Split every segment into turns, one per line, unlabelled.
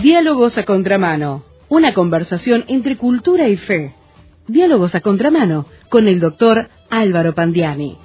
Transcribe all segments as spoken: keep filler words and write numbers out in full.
Diálogos a contramano, una conversación entre cultura y fe. Diálogos a contramano con el doctor Álvaro Pandiani.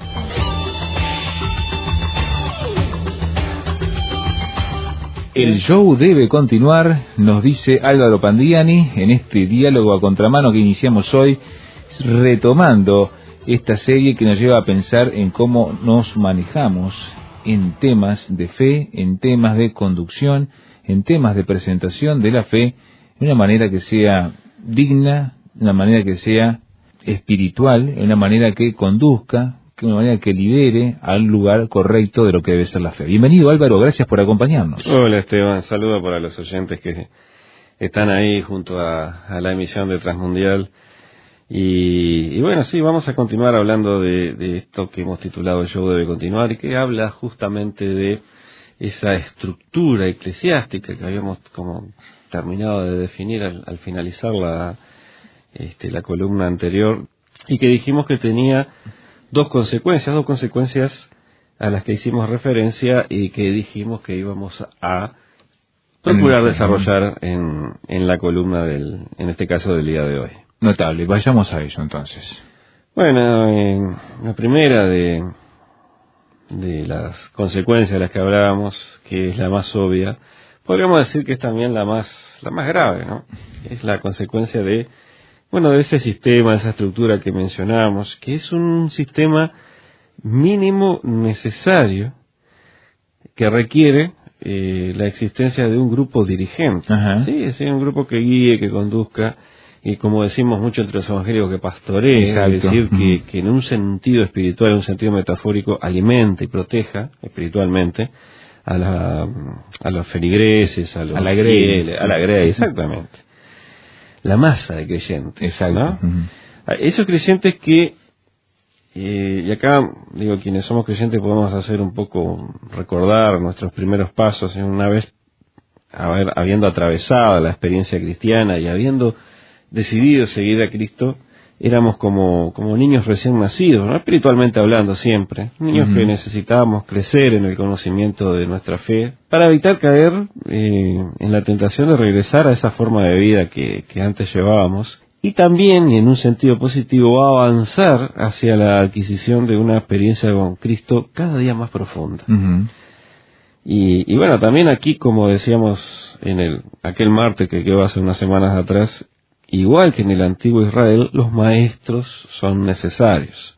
El show debe continuar, nos dice Álvaro Pandiani, en este diálogo a contramano que iniciamos hoy, retomando esta serie que nos lleva a pensar en cómo nos manejamos en temas de fe, en temas de conducción, en temas de presentación de la fe, de una manera que sea digna, de una manera que sea espiritual, de una manera que conduzca, de una manera que lidere al lugar correcto de lo que debe ser la fe. Bienvenido, Álvaro, gracias por acompañarnos.
Hola, Esteban, saludo para los oyentes que están ahí junto a, a la emisión de Transmundial. Y, y bueno, sí, vamos a continuar hablando de, de esto que hemos titulado El show debe continuar, y que habla justamente de esa estructura eclesiástica que habíamos como terminado de definir al, al finalizar la, este, la columna anterior, y que dijimos que tenía dos consecuencias, dos consecuencias a las que hicimos referencia y que dijimos que íbamos a procurar desarrollar en, en la columna del, en este caso del día de hoy.
Notable, vayamos a ello entonces.
Bueno, eh, la primera de, de las consecuencias de las que hablábamos, que es la más obvia, podríamos decir que es también la más, la más grave, ¿no? Es la consecuencia de Bueno, de ese sistema, de esa estructura que mencionábamos, que es un sistema mínimo necesario que requiere eh, la existencia de un grupo dirigente.
Ajá.
Sí, es decir, un grupo que guíe, que conduzca, y como decimos mucho entre los evangélicos, que pastoree,
Exacto.
es decir,
Uh-huh.
que, que en un sentido espiritual, en un sentido metafórico, alimente y proteja espiritualmente a, la, a los feligreses, a los
a la grey,
fieles, a la grey, exactamente. La masa de creyentes,
exacto,
¿no?
Uh-huh.
Esos creyentes que, eh, y acá, digo, quienes somos creyentes podemos hacer un poco, recordar nuestros primeros pasos, en una vez, haber, habiendo atravesado la experiencia cristiana y habiendo decidido seguir a Cristo, éramos como, como niños recién nacidos, ¿no? Espiritualmente hablando siempre, niños Uh-huh. que necesitábamos crecer en el conocimiento de nuestra fe, para evitar caer eh, en la tentación de regresar a esa forma de vida que, que antes llevábamos, y también, y en un sentido positivo, avanzar hacia la adquisición de una experiencia con Cristo cada día más profunda.
Uh-huh.
Y, y bueno, también aquí, como decíamos en el aquel martes que quedó hace unas semanas atrás, igual que en el antiguo Israel, los maestros son necesarios.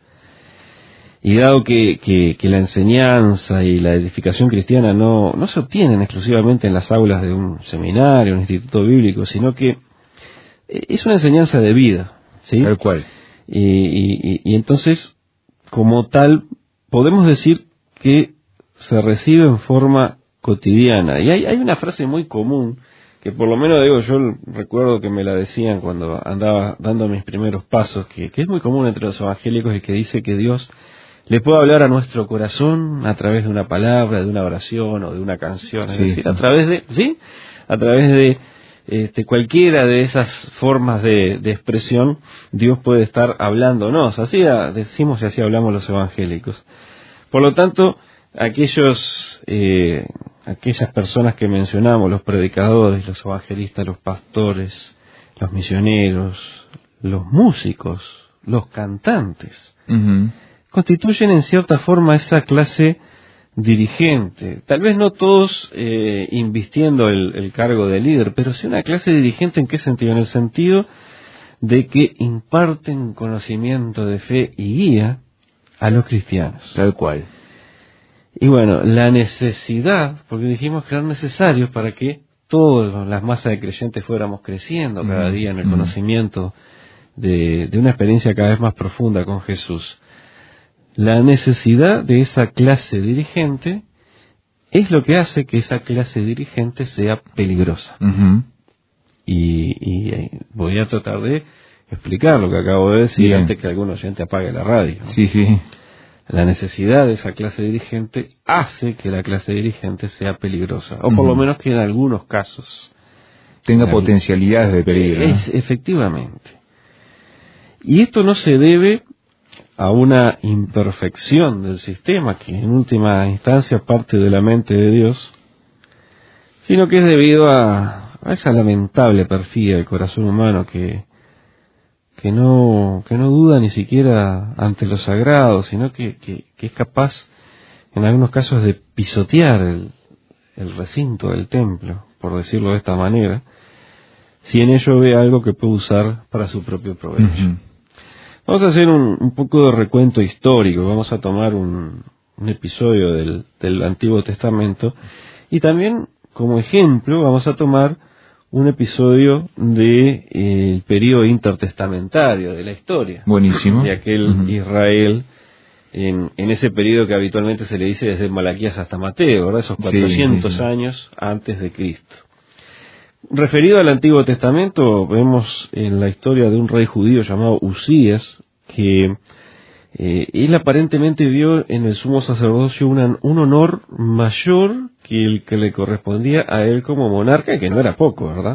Y dado que, que, que la enseñanza y la edificación cristiana no, no se obtienen exclusivamente en las aulas de un seminario, un instituto bíblico, sino que es una enseñanza de vida, ¿sí?
Tal cual.
Y, y, y entonces, como tal, podemos decir que se recibe en forma cotidiana. Y hay, hay una frase muy común, que por lo menos digo, yo recuerdo que me la decían cuando andaba dando mis primeros pasos, que, que es muy común entre los evangélicos, y que dice que Dios le puede hablar a nuestro corazón a través de una palabra, de una oración o de una canción, es
sí,
decir,
sí.
a través de, ¿sí? A través de este, cualquiera de esas formas de, de expresión, Dios puede estar hablándonos. Así decimos y así hablamos los evangélicos. Por lo tanto, aquellos, eh, aquellas personas que mencionamos, los predicadores, los evangelistas, los pastores, los misioneros, los músicos, los cantantes,
Uh-huh.
constituyen en cierta forma esa clase dirigente. Tal vez no todos eh, invistiendo el, el cargo de líder, pero sí una clase dirigente. ¿En qué sentido? En el sentido de que imparten conocimiento de fe y guía a los cristianos.
Tal cual.
Y bueno, la necesidad, porque dijimos que eran necesarios para que todas las masas de creyentes fuéramos creciendo cada
Mm,
día en el
mm.
conocimiento de, de una experiencia cada vez más profunda con Jesús. La necesidad de esa clase dirigente es lo que hace que esa clase dirigente sea peligrosa.
Uh-huh.
Y, y eh, voy a tratar de explicar lo que acabo de decir
Bien.
antes que algún oyente apague la radio, ¿no?
Sí, sí.
La necesidad de esa clase dirigente hace que la clase dirigente sea peligrosa, o por
Uh-huh.
lo menos que en algunos casos
Tenga
en
potencialidades de peligro. ¿no?
Es, efectivamente. Y esto no se debe a una imperfección del sistema, que en última instancia parte de la mente de Dios, sino que es debido a, a esa lamentable perfía del corazón humano que, que no, que no duda ni siquiera ante lo sagrado, sino que, que, que es capaz, en algunos casos, de pisotear el, el recinto del templo, por decirlo de esta manera, si en ello ve algo que puede usar para su propio provecho. Uh-huh. Vamos a hacer un, un poco de recuento histórico, vamos a tomar un, un episodio del, del Antiguo Testamento y también, como ejemplo, vamos a tomar un episodio del de, eh, periodo intertestamentario de la historia.
Buenísimo.
De aquel uh-huh. Israel, en, en ese periodo que habitualmente se le dice desde Malaquías hasta Mateo, ¿verdad? Esos cuatrocientos sí, sí, sí. años antes de Cristo. Referido al Antiguo Testamento, vemos en la historia de un rey judío llamado Usías, que eh, él aparentemente vio en el sumo sacerdocio una, un honor mayor que el que le correspondía a él como monarca, que no era poco, ¿verdad?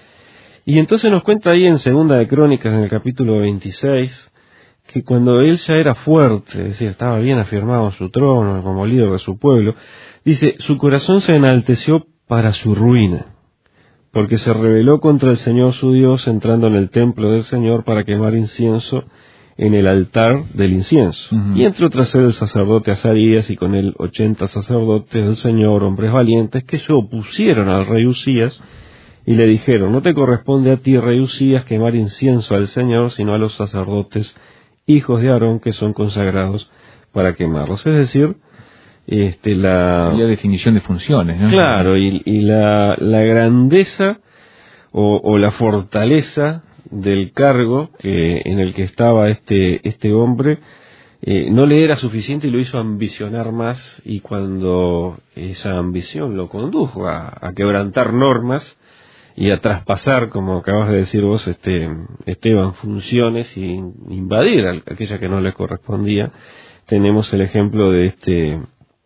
Y entonces nos cuenta ahí en Segunda de Crónicas, en el capítulo veintiséis, que cuando él ya era fuerte, es decir, estaba bien afirmado en su trono como líder de su pueblo, dice, su corazón se enalteció para su ruina, porque se rebeló contra el Señor su Dios entrando en el templo del Señor para quemar incienso en el altar del incienso. Uh-huh. Y entre otras el sacerdote Azarías y con él ochenta sacerdotes del Señor, hombres valientes, que se opusieron al rey Usías y le dijeron, no te corresponde a ti, rey Usías, quemar incienso al Señor, sino a los sacerdotes, hijos de Aarón, que son consagrados para quemarlos. Es decir, Este, la...
la definición de funciones, ¿no?
Claro, y, y la, la grandeza o, o la fortaleza del cargo que, en el que estaba este, este hombre eh, no le era suficiente y lo hizo ambicionar más, y cuando esa ambición lo condujo a, a quebrantar normas y a traspasar, como acabas de decir vos, este, Esteban, funciones y invadir a aquella que no le correspondía, tenemos el ejemplo de este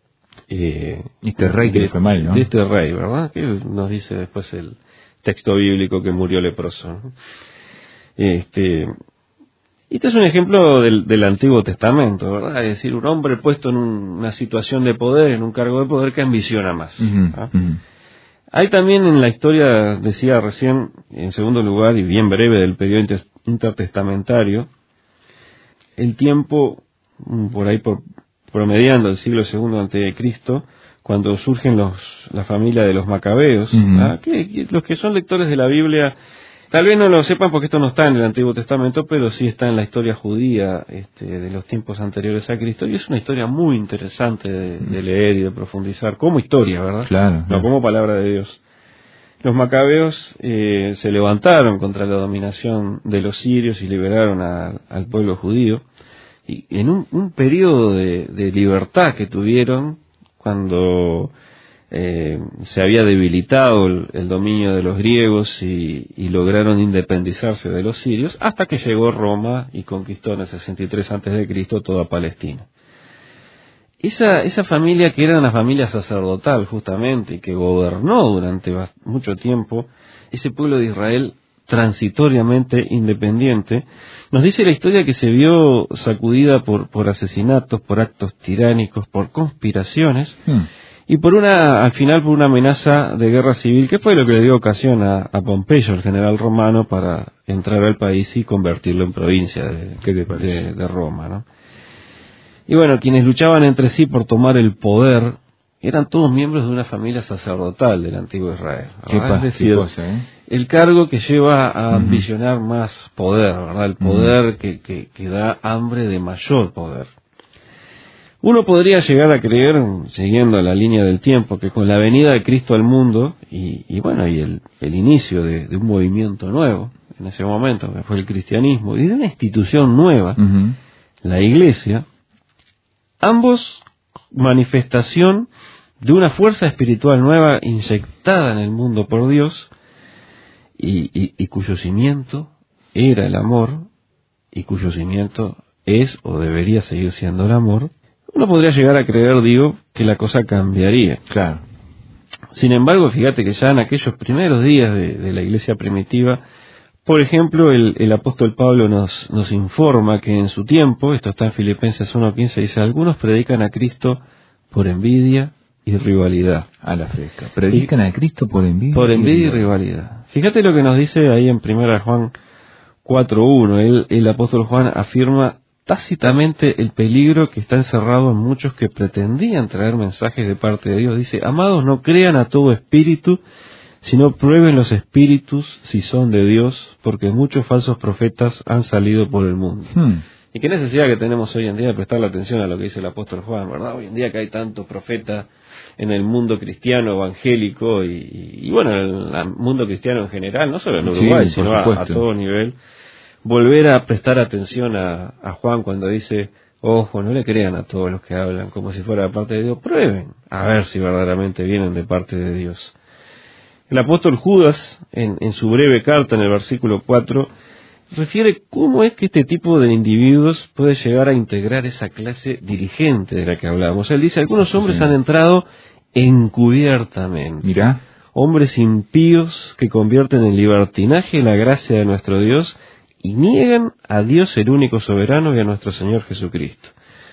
Eh,
este rey que
de,
le fue mal, ¿no?
De este rey, ¿verdad? Que nos dice después el texto bíblico que murió leproso, ¿no? Este, y este es un ejemplo del, del Antiguo Testamento, ¿verdad? Es decir, un hombre puesto en un, una situación de poder, en un cargo de poder, que ambiciona más. Uh-huh, uh-huh. Hay también en la historia, decía recién, en segundo lugar, y bien breve, del periodo inter, intertestamentario, el tiempo, por ahí por promediando el siglo segundo antes de Cristo, cuando surgen los, la familia de los macabeos, uh-huh. que, que los que son lectores de la Biblia, tal vez no lo sepan porque esto no está en el Antiguo Testamento, pero sí está en la historia judía este, de los tiempos anteriores a Cristo, y es una historia muy interesante de, de leer y de profundizar, como historia, ¿verdad?
Claro,
no
claro.
Como palabra de Dios. Los macabeos eh, se levantaron contra la dominación de los sirios y liberaron a, al pueblo judío. Y en un, un periodo de, de libertad que tuvieron, cuando eh, se había debilitado el, el dominio de los griegos y, y lograron independizarse de los sirios, hasta que llegó Roma y conquistó en el sesenta y tres antes de Cristo toda Palestina. Esa, esa familia, que era una familia sacerdotal justamente, y que gobernó durante mucho tiempo, ese pueblo de Israel transitoriamente independiente, nos dice la historia que se vio sacudida por, por asesinatos, por actos tiránicos, por conspiraciones, hmm. y por una, al final por una amenaza de guerra civil, que fue lo que le dio ocasión a, a Pompeyo, el general romano, para entrar al país y convertirlo en provincia de, ¿Qué te parece? de, de Roma, ¿no? Y bueno, quienes luchaban entre sí por tomar el poder eran todos miembros de una familia sacerdotal del antiguo Israel.
Qué
es decir,
cosa, ¿eh?
El cargo que lleva a
uh-huh.
ambicionar más poder, ¿verdad? El poder uh-huh. que, que, que da hambre de mayor poder. Uno podría llegar a creer, siguiendo la línea del tiempo, que con la venida de Cristo al mundo, y, y bueno, y el, el inicio de, de un movimiento nuevo, en ese momento, que fue el cristianismo, y de una institución nueva, uh-huh. la Iglesia, ambos manifestación de una fuerza espiritual nueva inyectada en el mundo por Dios, y, y, y cuyo cimiento era el amor, y cuyo cimiento es o debería seguir siendo el amor, uno podría llegar a creer, digo, que la cosa cambiaría.
Claro.
Sin embargo, fíjate que ya en aquellos primeros días de, de la iglesia primitiva, por ejemplo, el, el apóstol Pablo nos, nos informa que en su tiempo, esto está en Filipenses uno quince, dice, algunos predican a Cristo por envidia, y rivalidad.
A la fresca. Predican a Cristo por envidia.
Por envidia y rivalidad. Fíjate lo que nos dice ahí en primera Juan cuatro uno. El, el apóstol Juan afirma tácitamente el peligro que está encerrado en muchos que pretendían traer mensajes de parte de Dios. Dice, amados, no crean a todo espíritu, sino prueben los espíritus si son de Dios, porque muchos falsos profetas han salido por el mundo. Hmm. Y qué necesidad que tenemos hoy en día de prestarle atención a lo que dice el apóstol Juan, ¿verdad? Hoy en día que hay tantos profetas en el mundo cristiano, evangélico, y, y, y bueno, en el mundo cristiano en general, no solo en Uruguay, sí, sino a, a todo nivel. Volver a prestar atención a, a Juan cuando dice, ojo, no le crean a todos los que hablan como si fuera de parte de Dios, prueben a ver si verdaderamente vienen de parte de Dios. El apóstol Judas, en, en su breve carta, en el versículo cuatro, refiere cómo es que este tipo de individuos puede llegar a integrar esa clase dirigente de la que hablábamos. Él dice, algunos hombres han entrado encubiertamente.
Mirá.
Hombres impíos que convierten en libertinaje la gracia de nuestro Dios y niegan a Dios el único soberano y a nuestro Señor Jesucristo.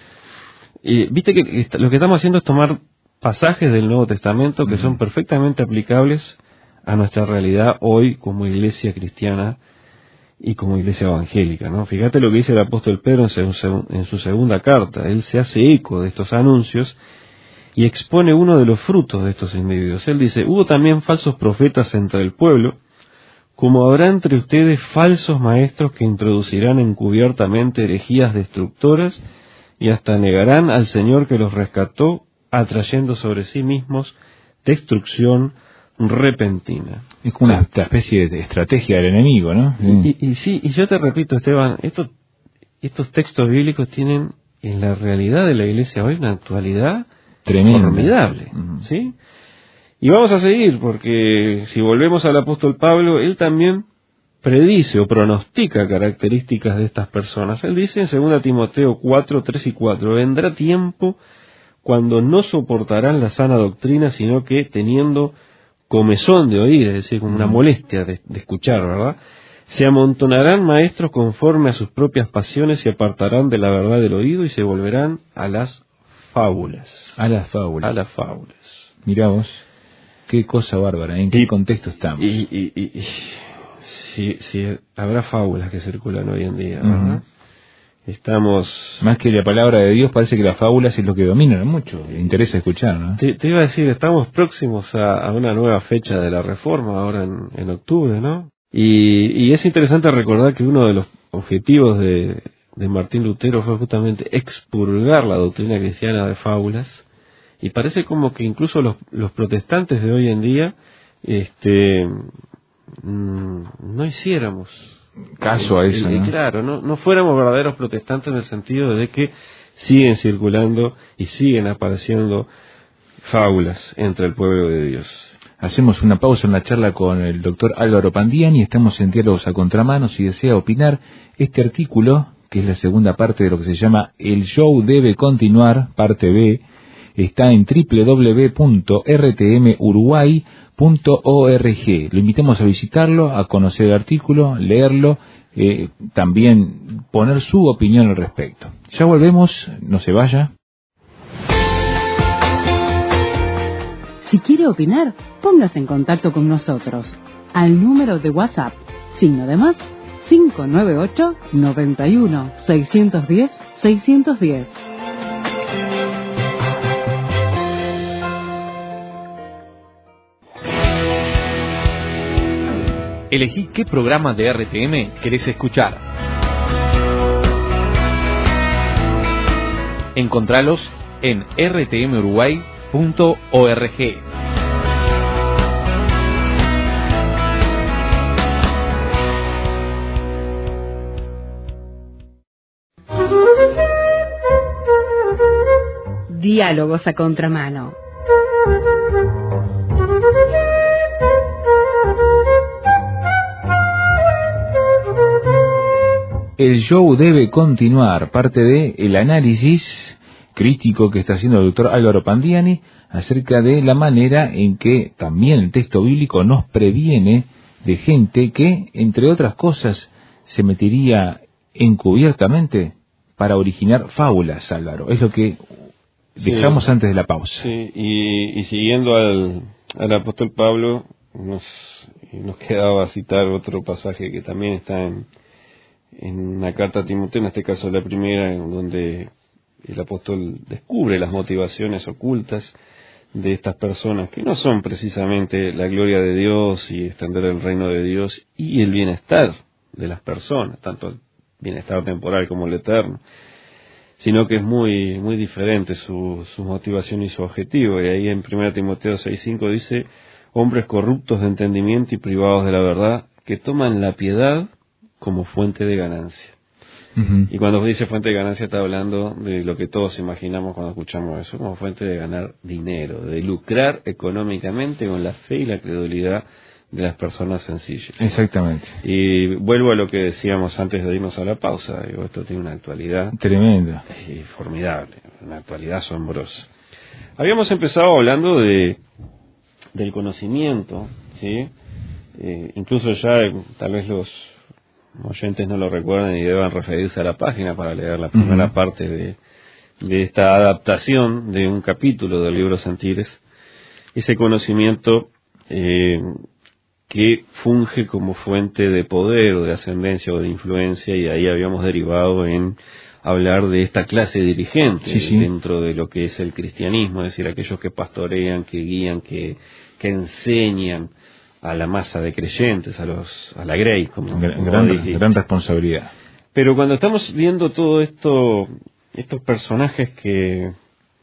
Y viste que lo que estamos haciendo es tomar pasajes del Nuevo Testamento que uh-huh. son perfectamente aplicables a nuestra realidad hoy como iglesia cristiana y como iglesia evangélica, ¿no? Fíjate lo que dice el apóstol Pedro en su, en su segunda carta. Él se hace eco de estos anuncios y expone uno de los frutos de estos individuos. Él dice, hubo también falsos profetas entre el pueblo, como habrá entre ustedes falsos maestros que introducirán encubiertamente herejías destructoras y hasta negarán al Señor que los rescató, atrayendo sobre sí mismos destrucción repentina.
Es como una especie de estrategia del enemigo, ¿no?
Y, y, y sí, y yo te repito, Esteban, estos, estos textos bíblicos tienen en la realidad de la iglesia hoy una actualidad
tremenda,
formidable, uh-huh. ¿sí? Y vamos a seguir, porque si volvemos al apóstol Pablo, él también predice o pronostica características de estas personas. Él dice en segunda Timoteo cuatro, tres y cuatro, vendrá tiempo cuando no soportarán la sana doctrina, sino que teniendo comezón de oír, es decir, con una molestia de, de escuchar, ¿verdad? Se amontonarán maestros conforme a sus propias pasiones y apartarán de la verdad del oído y se volverán a las fábulas.
A las fábulas.
A las fábulas.
Mirá vos, qué cosa bárbara, ¿en qué y, contexto estamos?
Y, y, y, y si, si habrá fábulas que circulan hoy en día, ¿verdad? Uh-huh. Estamos...
Más que la palabra de Dios, parece que las fábulas es lo que dominan mucho. Le interesa escuchar, ¿no?
Te, te iba a decir, estamos próximos a, a una nueva fecha de la Reforma, ahora en, en octubre, ¿no? Y, y es interesante recordar que uno de los objetivos de, de Martín Lutero fue justamente expurgar la doctrina cristiana de fábulas. Y parece como que incluso los, los protestantes de hoy en día este, mmm, no hiciéramos...
caso a eso,
¿no? Claro, no, no fuéramos verdaderos protestantes en el sentido de que siguen circulando y siguen apareciendo fábulas entre el pueblo de Dios.
Hacemos una pausa en la charla con el doctor Álvaro Pandiani, estamos en Diálogos a Contramano. Si desea opinar, este artículo, que es la segunda parte de lo que se llama El Show Debe Continuar, parte B, está en doble u doble u doble u punto r t m uruguay punto org. Lo invitamos a visitarlo, a conocer el artículo, leerlo, eh, también poner su opinión al respecto. Ya volvemos, no se vaya.
Si quiere opinar, póngase en contacto con nosotros al número de WhatsApp, signo de más, cinco nueve ocho, noventa y uno, seiscientos diez, seiscientos diez.
Elegí qué programa de R T M querés escuchar. Encontralos en r t m uruguay punto org.
Diálogos a Contramano.
El show debe continuar, parte de el análisis crítico que está haciendo el doctor Álvaro Pandiani acerca de la manera en que también el texto bíblico nos previene de gente que, entre otras cosas, se metería encubiertamente para originar fábulas, Álvaro. Es lo que dejamos
sí,
antes de la pausa.
Sí, y, y siguiendo al, al apóstol Pablo, nos, nos quedaba citar otro pasaje que también está en, en la carta a Timoteo, en este caso la primera, en donde el apóstol descubre las motivaciones ocultas de estas personas, que no son precisamente la gloria de Dios y extender el reino de Dios y el bienestar de las personas, tanto el bienestar temporal como el eterno, sino que es muy muy diferente su, su motivación y su objetivo. Y ahí en primera Timoteo seis cinco dice: hombres corruptos de entendimiento y privados de la verdad, que toman la piedad como fuente de ganancia. Uh-huh. Y cuando dice fuente de ganancia está hablando de lo que todos imaginamos cuando escuchamos eso, como fuente de ganar dinero, de lucrar económicamente con la fe y la credulidad de las personas sencillas.
Exactamente.
Y vuelvo a lo que decíamos antes de irnos a la pausa. Digo, esto tiene una actualidad
tremenda
y formidable, una actualidad asombrosa. Habíamos empezado hablando de del conocimiento, ¿sí? Eh, incluso ya tal vez los oyentes no lo recuerden y deban referirse a la página para leer la primera uh-huh. parte de, de esta adaptación de un capítulo del libro Sentires. Ese conocimiento eh, que funge como fuente de poder o de ascendencia o de influencia, y ahí habíamos derivado en hablar de esta clase dirigente sí, sí. dentro de lo que es el cristianismo, es decir, aquellos que pastorean, que guían, que, que enseñan a la masa de creyentes, a los a la Grey, como,
gran,
como
gran, gran responsabilidad.
Pero cuando estamos viendo todo esto, estos personajes que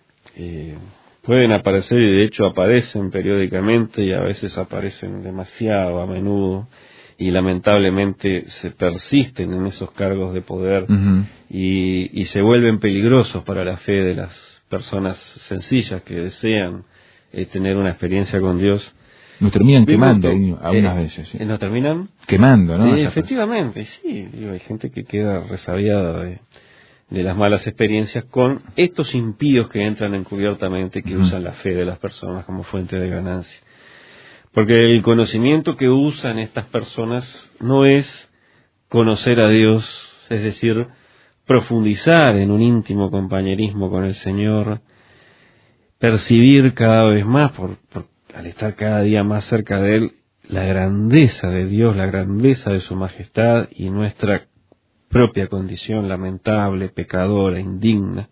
eh, pueden aparecer, y de hecho aparecen periódicamente y a veces aparecen demasiado a menudo, y lamentablemente se persisten en esos cargos de poder uh-huh. y, y se vuelven peligrosos para la fe de las personas sencillas que desean eh, tener una experiencia con Dios.
Nos terminan quemando algunas eh, veces. ¿Sí?
¿Nos terminan?
Quemando, ¿no?
Eh, efectivamente, sí. Digo, hay gente que queda resabiada de, de las malas experiencias con estos impíos que entran encubiertamente, que uh-huh. usan la fe de las personas como fuente de ganancia. Porque el conocimiento que usan estas personas no es conocer a Dios, es decir, profundizar en un íntimo compañerismo con el Señor, percibir cada vez más, por, por al estar cada día más cerca de Él, la grandeza de Dios, la grandeza de su majestad y nuestra propia condición lamentable, pecadora, indigna.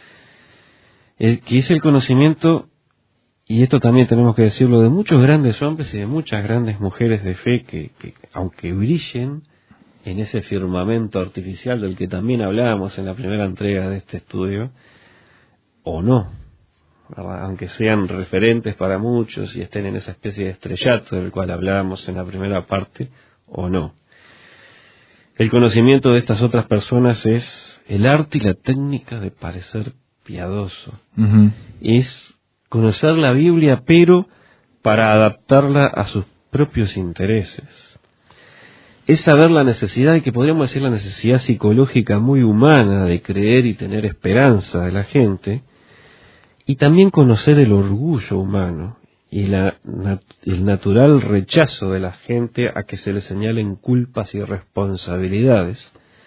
El, que es el conocimiento, y esto también tenemos que decirlo, de muchos grandes hombres y de muchas grandes mujeres de fe que, que aunque brillen en ese firmamento artificial del que también hablábamos en la primera entrega de este estudio, o no, ¿verdad? Aunque sean referentes para muchos y estén en esa especie de estrellato del cual hablábamos en la primera parte, o no. El conocimiento de estas otras personas es el arte y la técnica de parecer piadoso. Uh-huh. Es conocer la Biblia, pero para adaptarla a sus propios intereses. Es saber la necesidad, y que podríamos decir la necesidad psicológica muy humana de creer y tener esperanza de la gente, y también conocer el orgullo humano y la, nat, el natural rechazo de la gente a que se le señalen culpas y responsabilidades,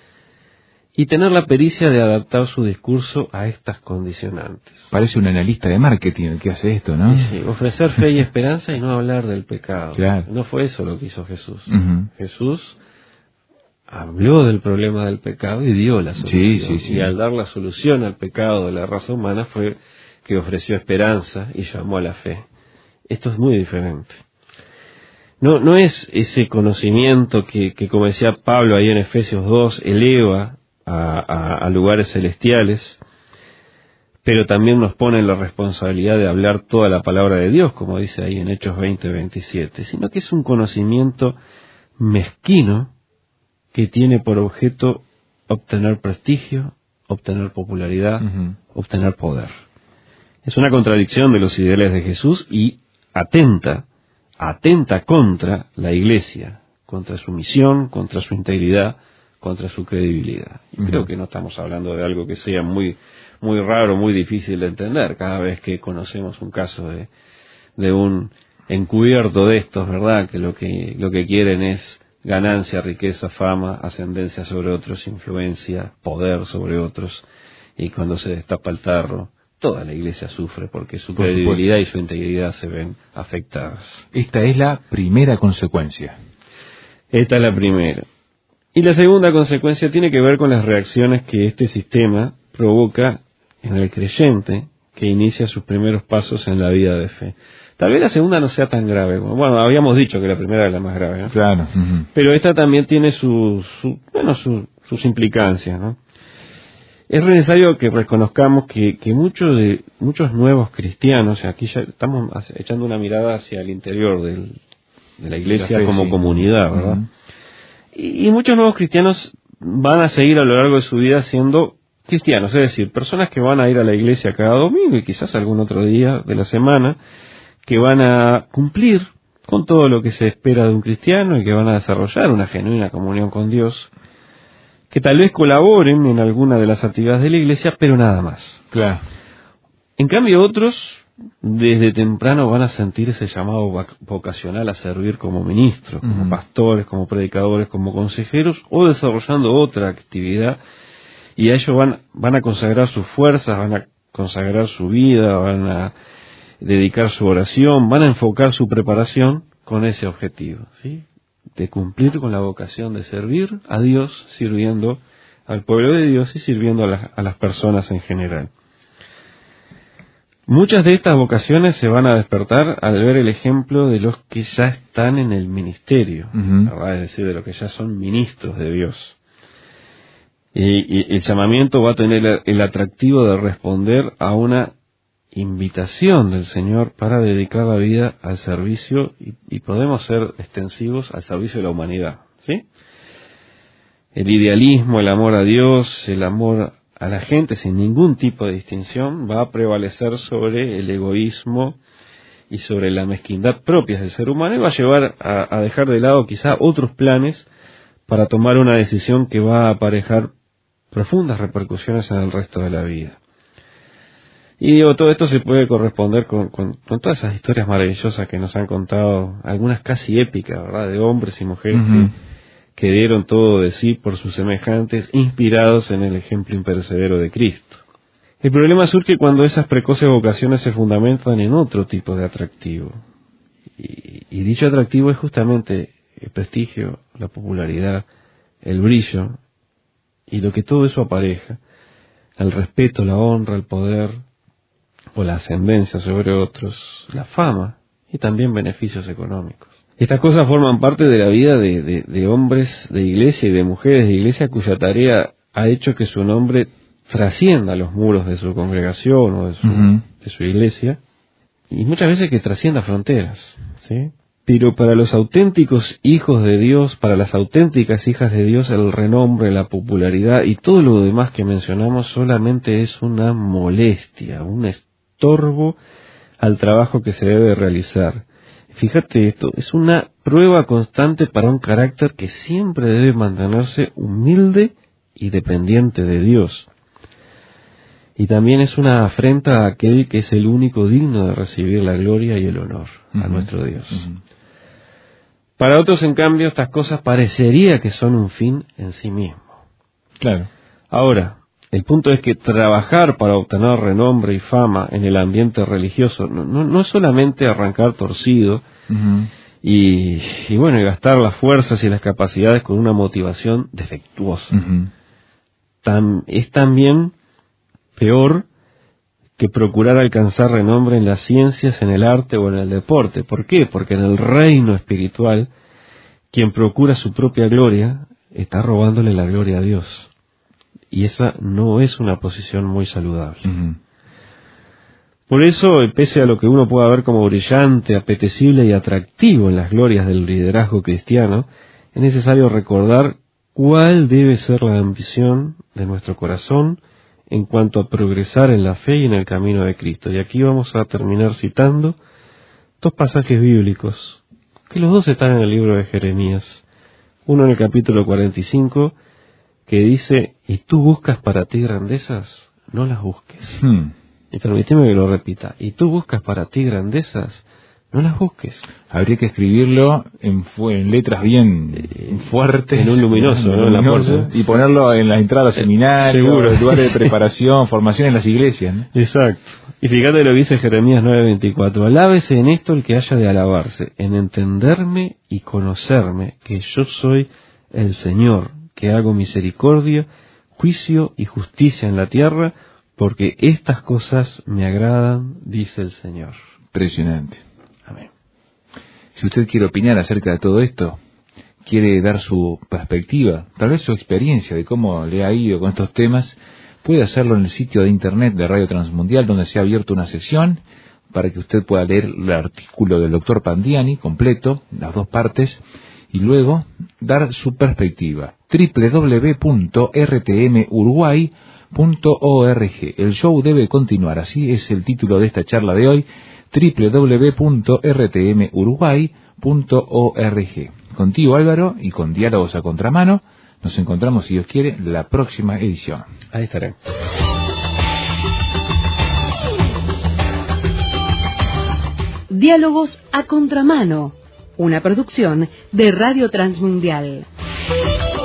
y tener la pericia de adaptar su discurso a estas condicionantes.
Parece un analista de marketing el que hace esto, ¿no?
Sí, ofrecer fe y esperanza y no hablar del pecado.
Claro.
No fue eso lo que hizo Jesús.
Uh-huh.
Jesús habló del problema del pecado y dio la solución.
Sí, sí, sí.
Y al dar la solución al pecado de la raza humana fue que ofreció esperanza y llamó a la fe. Esto es muy diferente. No, no es ese conocimiento que, que, como decía Pablo ahí en Efesios dos, eleva a, a, a lugares celestiales, pero también nos pone en la responsabilidad de hablar toda la palabra de Dios, como dice ahí en Hechos veinte veintisiete, sino que es un conocimiento mezquino que tiene por objeto obtener prestigio, obtener popularidad, uh-huh. obtener poder. Es una contradicción de los ideales de Jesús y atenta, atenta contra la Iglesia, contra su misión, contra su integridad, contra su credibilidad. Y uh-huh. creo que no estamos hablando de algo que sea muy, muy raro, muy difícil de entender. Cada vez que conocemos un caso de, de un encubierto de estos, ¿verdad? Que lo que, lo que quieren es ganancia, riqueza, fama, ascendencia sobre otros, influencia, poder sobre otros. Y cuando se destapa el tarro, toda la iglesia sufre porque su credibilidad y su integridad se ven afectadas.
Esta es la primera consecuencia.
Esta es la primera. Y la segunda consecuencia tiene que ver con las reacciones que este sistema provoca en el creyente que inicia sus primeros pasos en la vida de fe. Tal vez la segunda no sea tan grave. Bueno, habíamos dicho que la primera es la más grave, ¿no?
Claro. Uh-huh.
Pero esta también tiene su, su, bueno, su, sus implicancias, ¿no? Es necesario que reconozcamos que, que muchos de muchos nuevos cristianos, aquí ya estamos echando una mirada hacia el interior del, de la iglesia la fe, como sí. comunidad, ¿verdad? Uh-huh. Y, y muchos nuevos cristianos van a seguir a lo largo de su vida siendo cristianos, es decir, personas que van a ir a la iglesia cada domingo y quizás algún otro día de la semana, que van a cumplir con todo lo que se espera de un cristiano y que van a desarrollar una genuina comunión con Dios, que tal vez colaboren en alguna de las actividades de la iglesia, pero nada más.
Claro.
En cambio, otros desde temprano van a sentir ese llamado vocacional a servir como ministros, como uh-huh. pastores, como predicadores, como consejeros, o desarrollando otra actividad, y a ellos van, van a consagrar sus fuerzas, van a consagrar su vida, van a dedicar su oración, van a enfocar su preparación con ese objetivo, ¿sí? De cumplir con la vocación de servir a Dios, sirviendo al pueblo de Dios y sirviendo a, la, a las personas en general. Muchas de estas vocaciones se van a despertar al ver el ejemplo de los que ya están en el ministerio, uh-huh. ¿verdad? Es decir, de los que ya son ministros de Dios. Y, y el llamamiento va a tener el, el atractivo de responder a una invitación del Señor para dedicar la vida al servicio y, y podemos ser extensivos al servicio de la humanidad, ¿sí? El idealismo, el amor a Dios, el amor a la gente sin ningún tipo de distinción va a prevalecer sobre el egoísmo y sobre la mezquindad propias del ser humano y va a llevar a, a dejar de lado quizá otros planes para tomar una decisión que va a aparejar profundas repercusiones en el resto de la vida. Y digo, todo esto se puede corresponder con, con, con todas esas historias maravillosas que nos han contado, algunas casi épicas, ¿verdad?, de hombres y mujeres uh-huh. que, que dieron todo de sí por sus semejantes, inspirados en el ejemplo imperecedero de Cristo. El problema surge cuando esas precoces vocaciones se fundamentan en otro tipo de atractivo. Y, y dicho atractivo es justamente el prestigio, la popularidad, el brillo, y lo que todo eso apareja, el respeto, la honra, el poder, o la ascendencia sobre otros, la fama y también beneficios económicos. Estas cosas forman parte de la vida de, de, de hombres de iglesia y de mujeres de iglesia cuya tarea ha hecho que su nombre trascienda los muros de su congregación o de su, uh-huh. de su iglesia, y muchas veces que trascienda fronteras, ¿sí? Pero para los auténticos hijos de Dios, para las auténticas hijas de Dios, el renombre, la popularidad y todo lo demás que mencionamos solamente es una molestia, un estorbo al trabajo que se debe realizar. Fíjate esto, es una prueba constante para un carácter que siempre debe mantenerse humilde y dependiente de Dios. Y también es una afrenta a aquel que es el único digno de recibir la gloria y el honor, uh-huh. a nuestro Dios. Uh-huh. Para otros, en cambio, estas cosas parecería que son un fin en sí mismo.
Claro.
Ahora, el punto es que trabajar para obtener renombre y fama en el ambiente religioso no, no, no es solamente arrancar torcido uh-huh. y, y bueno, y gastar las fuerzas y las capacidades con una motivación defectuosa. Uh-huh. Tam, es también peor que procurar alcanzar renombre en las ciencias, en el arte o en el deporte. ¿Por qué? Porque en el reino espiritual, quien procura su propia gloria está robándole la gloria a Dios. Y esa no es una posición muy saludable. Uh-huh. Por eso, pese a lo que uno pueda ver como brillante, apetecible y atractivo en las glorias del liderazgo cristiano, es necesario recordar cuál debe ser la ambición de nuestro corazón en cuanto a progresar en la fe y en el camino de Cristo. Y aquí vamos a terminar citando dos pasajes bíblicos, que los dos están en el libro de Jeremías. Uno en el capítulo cuarenta y cinco, que dice, ¿y tú buscas para ti grandezas? No las busques. Hmm. Y permíteme que lo repita. ¿Y tú buscas para ti grandezas? no las busques.
Habría que escribirlo en, fu- en letras bien
Eh,
fuertes.
en un luminoso, ¿no? En la
luminoso,
puerta.
y ponerlo en la entrada a los
Eh,
seminarios,
seguro.
lugares de preparación, formación en las iglesias, ¿no?
Exacto. Y fíjate lo que dice Jeremías nueve veinticuatro. Alábese en esto el que haya de alabarse, en entenderme y conocerme, que yo soy el Señor, que hago misericordia, juicio y justicia en la tierra, porque estas cosas me agradan, dice el Señor.
Impresionante.
Amén.
Si usted quiere opinar acerca de todo esto, quiere dar su perspectiva, tal vez su experiencia de cómo le ha ido con estos temas, puede hacerlo en el sitio de internet de Radio Transmundial, donde se ha abierto una sección para que usted pueda leer el artículo del doctor Pandiani completo, las dos partes, y luego dar su perspectiva. doble u doble u doble u punto r t m uruguay punto org. El show debe continuar, así es el título de esta charla de hoy, doble u doble u doble u punto r t m uruguay punto org. Contigo, Álvaro, y con Diálogos a Contramano, nos encontramos, si Dios quiere, en la próxima edición.
Ahí estaré.
Diálogos a Contramano, una producción de Radio Transmundial.